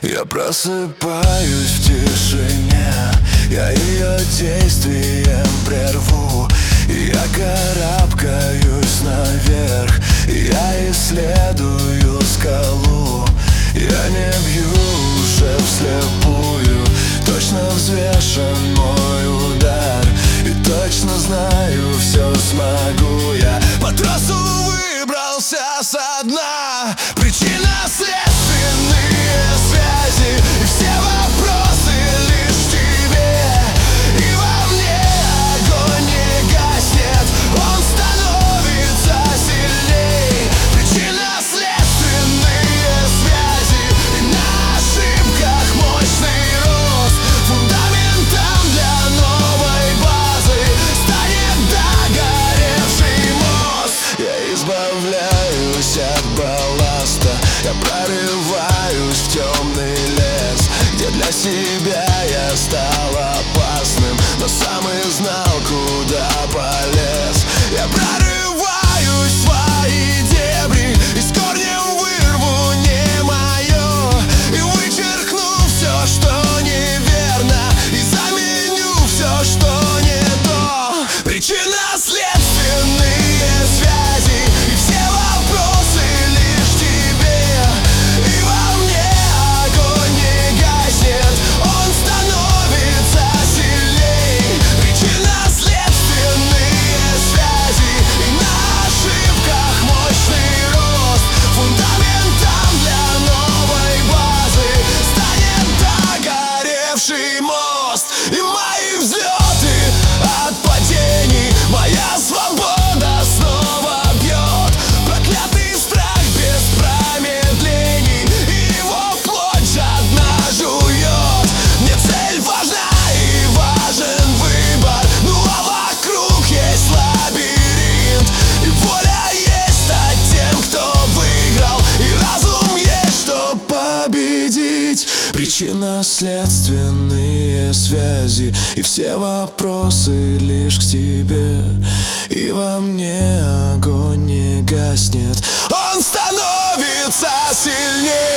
Я просыпаюсь в тишине, я ее действием прерву. Я карабкаюсь наверх, я исследую скалу. Я не бью уже вслепую, точно взвешен мой удар. И точно знаю, все смогу я. По тросу выбрался со дна. Причинно-следственные связи, и все вопросы лишь в тебе. И во мне огонь не гаснет, он становится сильней. Причинно-следственные связи, и на ошибках мощный рост. Фундаментом для новой базы станет догоревший мост. Я избавляюсь от балласта, я прорываюсь в темный лес, где для себя я стал опасным, но сам и знал, куда полез. Я прорываюсь в свои дебри, и с корнем вырву не мое, и вычеркну все, что неверно, и заменю все, что не то. Причинно-следственные связи, и все вопросы лишь в тебе. И во мне огонь не гаснет, он становится сильней. Причинно-следственные связи, и на ошибках мощный рост. Фундаментом для новой базы станет догоревший мост. И мои взлеты от падений, моя свобода снова бьет. Проклятый страх без промедлений, и его плоть жадно жует. Мне цель важна и важен выбор, ну а вокруг есть лабиринт. И воля есть стать тем, кто выиграл, и разум есть, чтоб победить. Причинно-следственные связи, и все вопросы лишь к тебе. И во мне огонь не гаснет, он становится сильнее.